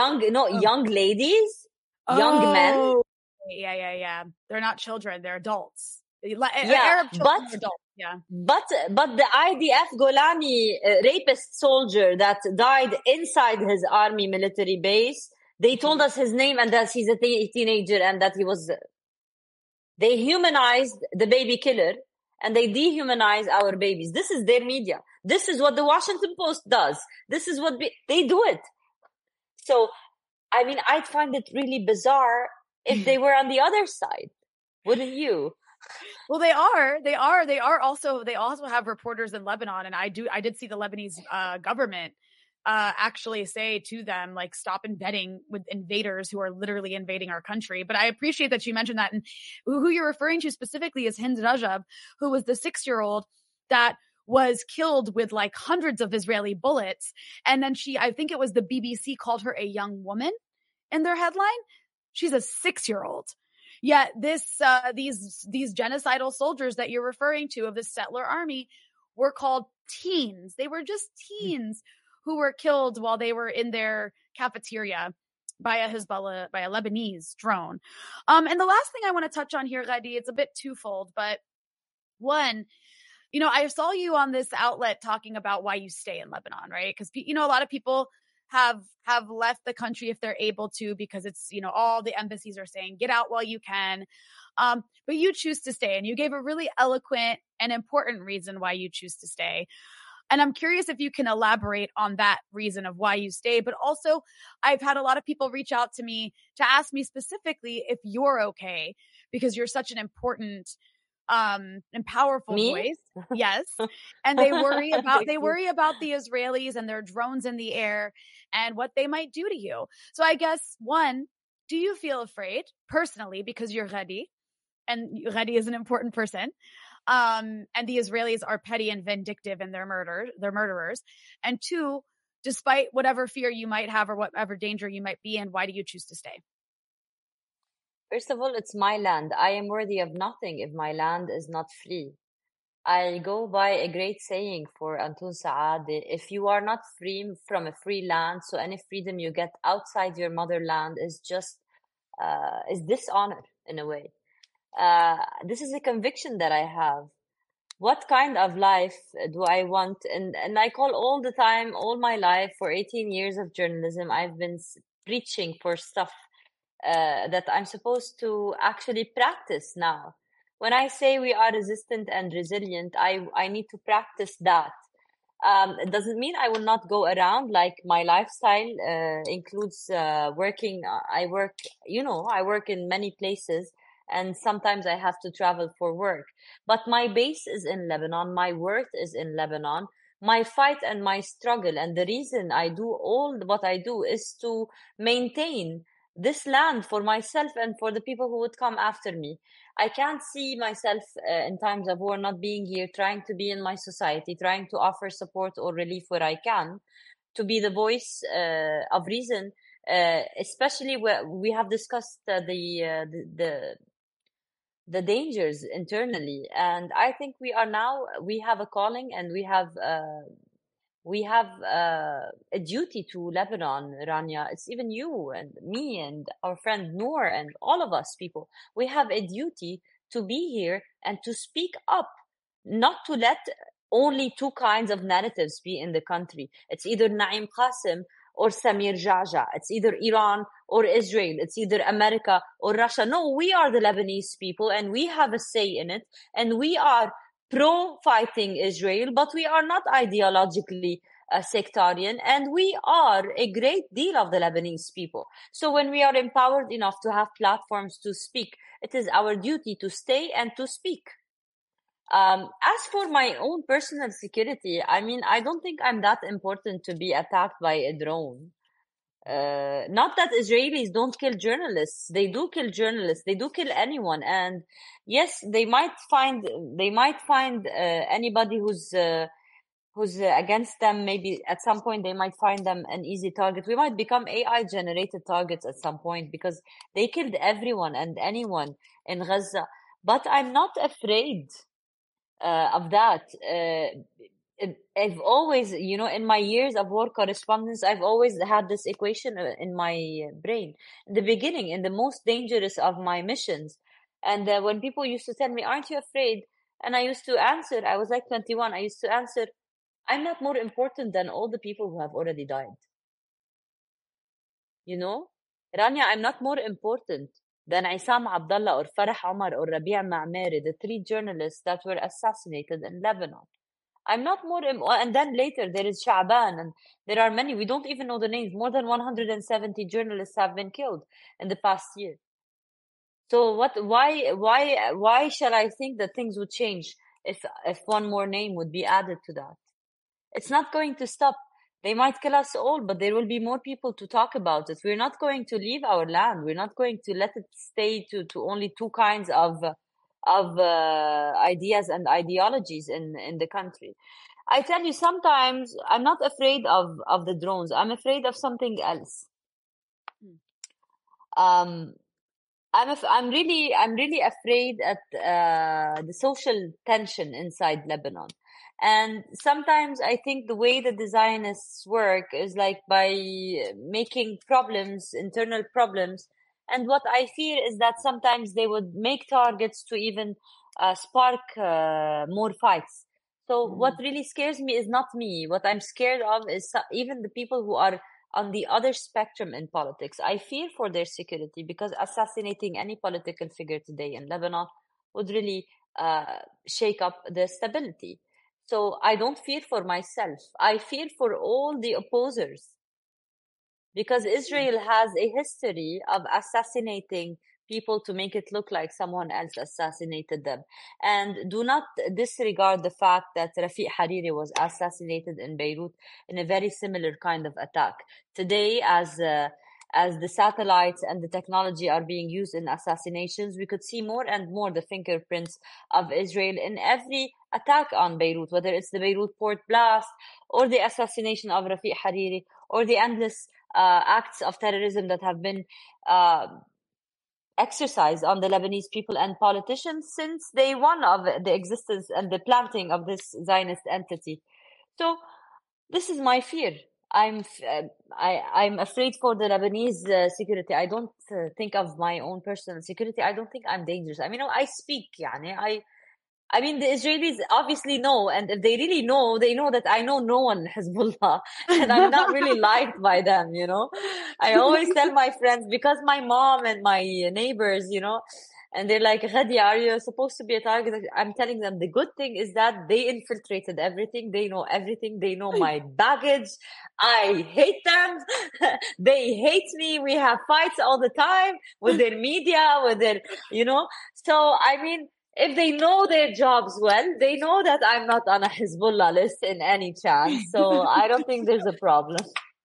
ladies, young men. Oh, yeah. They're not children; they're adults. Yeah, Arab children are adults. Yeah, but the IDF Golani rapist soldier that died inside his army military base, they told us his name and that he's a teenager and that he was. They humanized the baby killer and they dehumanize our babies. This is their media. This is what the Washington Post does. This is what they do it. So, I mean, I'd find it really bizarre if they were on the other side. Wouldn't you? Well, they are also, they also have reporters in Lebanon. And I did see the Lebanese government actually say to them, like, stop embedding with invaders who are literally invading our country. But I appreciate that you mentioned that. And who you're referring to specifically is Hind Rajab, who was the 6-year-old that was killed with like hundreds of Israeli bullets. And then I think it was the BBC called her a young woman in their headline. She's a 6-year-old. Yet these genocidal soldiers that you're referring to of the settler army were called teens. They were just teens who were killed while they were in their cafeteria by a Lebanese drone. And the last thing I want to touch on here, Ghadi, it's a bit twofold, but one, I saw you on this outlet talking about why you stay in Lebanon, right? Because, a lot of people have left the country if they're able to, because it's, all the embassies are saying, get out while you can. But you choose to stay, and you gave a really eloquent and important reason why you choose to stay. And I'm curious if you can elaborate on that reason of why you stay. But also, I've had a lot of people reach out to me to ask me specifically if you're okay, because you're such an important and powerful Me? voice. Yes. And they worry about Thank you. the Israelis and their drones in the air and what they might do to you. So I guess, one, do you feel afraid personally because you're Ghadi, and Ghadi is an important person? And the Israelis are petty and vindictive in their murderers. And two, despite whatever fear you might have or whatever danger you might be in, why do you choose to stay? First of all, it's my land. I am worthy of nothing if my land is not free. I go by a great saying for Anton Saad: if you are not free from a free land, so any freedom you get outside your motherland is just is dishonor in a way. This is a conviction that I have. What kind of life do I want? And I call all the time, all my life, for 18 years of journalism, I've been preaching for stuff that I'm supposed to actually practice now. When I say we are resistant and resilient, I need to practice that. It doesn't mean I will not go around. Like, my lifestyle includes working. I work in many places, and sometimes I have to travel for work. But my base is in Lebanon. My worth is in Lebanon. My fight and my struggle, and the reason I do all what I do, is to maintain this land for myself and for the people who would come after me. I can't see myself in times of war not being here, trying to be in my society, trying to offer support or relief where I can, to be the voice of reason, especially where we have discussed the dangers internally. And I think we have a calling, and we have a duty to Lebanon, Rania. It's even you and me and our friend Noor and all of us people. We have a duty to be here and to speak up, not to let only two kinds of narratives be in the country. It's either Naim Qasim or Samir Jaja. It's either Iran or Israel. It's either America or Russia. No, we are the Lebanese people, and we have a say in it, and we are pro-fighting Israel, but we are not ideologically sectarian, and we are a great deal of the Lebanese people. So when we are empowered enough to have platforms to speak, it is our duty to stay and to speak. As for my own personal security, I mean, I don't think I'm that important to be attacked by a drone. Not that Israelis don't kill journalists. They do kill journalists. They do kill anyone. And yes, they might find anybody who's against them. Maybe at some point they might find them an easy target. We might become AI generated targets at some point, because they killed everyone and anyone in Gaza. But I'm not afraid of that. I've always, in my years of war correspondence, I've always had this equation in my brain. In the beginning, in the most dangerous of my missions, and when people used to tell me, "Aren't you afraid?" and I used to answer, I was like 21, I used to answer, "I'm not more important than all the people who have already died." Rania, I'm not more important than Isam Abdullah or Farah Omar or Rabia Ma'mari, the 3 journalists that were assassinated in Lebanon. I'm not more, and then later there is Sha'ban, and there are many, we don't even know the names. More than 170 journalists have been killed in the past year. So why shall I think that things would change if one more name would be added to that? It's not going to stop. They might kill us all, but there will be more people to talk about it. We're not going to leave our land. We're not going to let it stay to only two kinds of ideas and ideologies in the country. I tell you, sometimes I'm not afraid of the drones. I'm afraid of something else. I'm really afraid at the social tension inside Lebanon. And sometimes I think the way the Zionists work is like by making internal problems. And what I fear is that sometimes they would make targets to even spark more fights. So what really scares me is not me. What I'm scared of is even the people who are on the other spectrum in politics. I fear for their security because assassinating any political figure today in Lebanon would really shake up the stability. So I don't fear for myself. I fear for all the opposers, because Israel has a history of assassinating people to make it look like someone else assassinated them. And do not disregard the fact that Rafiq Hariri was assassinated in Beirut in a very similar kind of attack. Today, as the satellites and the technology are being used in assassinations, we could see more and more the fingerprints of Israel in every attack on Beirut, whether it's the Beirut port blast or the assassination of Rafiq Hariri or the endless acts of terrorism that have been exercised on the Lebanese people and politicians since day one of the existence and the planting of this Zionist entity. So this is my fear. I'm afraid for the Lebanese security. I don't think of my own personal security. I don't think I'm dangerous. I mean, I speak, I mean, the Israelis obviously know, and if they really know, they know that I know no one in Hezbollah, and I'm not really liked by them, I always tell my friends, because my mom and my neighbors, and they're like, Ghadi, are you supposed to be a target? I'm telling them the good thing is that they infiltrated everything. They know everything. They know my baggage. I hate them. They hate me. We have fights all the time with their media, with their, So, I mean, if they know their jobs well, they know that I'm not on a Hezbollah list in any chance. So I don't think there's a problem.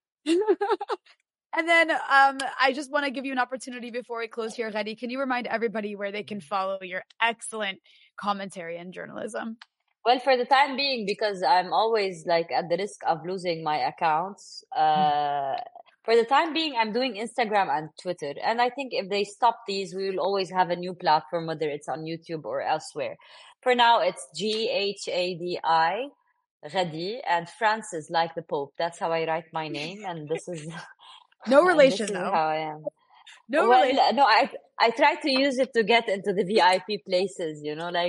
And then I just want to give you an opportunity before we close here, Ghadi. Can you remind everybody where they can follow your excellent commentary and journalism? Well, for the time being, because I'm always at the risk of losing my accounts, for the time being, I'm doing Instagram and Twitter. And I think if they stop these, we will always have a new platform, whether it's on YouTube or elsewhere. For now, it's Ghadi, Ghadi, and Francis, like the Pope. That's how I write my name. And this is... No relation, this is though. how I am. No relation. No, I try to use it to get into the VIP places,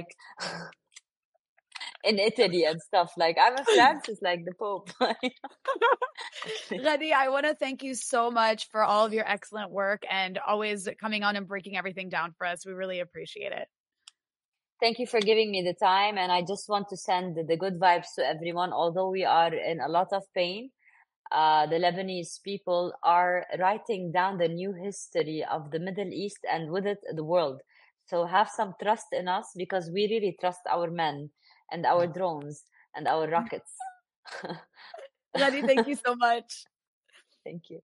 in Italy and stuff. I'm a Francis, like the Pope. Ghadi, I want to thank you so much for all of your excellent work and always coming on and breaking everything down for us. We really appreciate it. Thank you for giving me the time. And I just want to send the good vibes to everyone. Although we are in a lot of pain, the Lebanese people are writing down the new history of the Middle East and with it the world. So have some trust in us, because we really trust our men and our drones and our rockets. Ghadi, thank you so much. Thank you.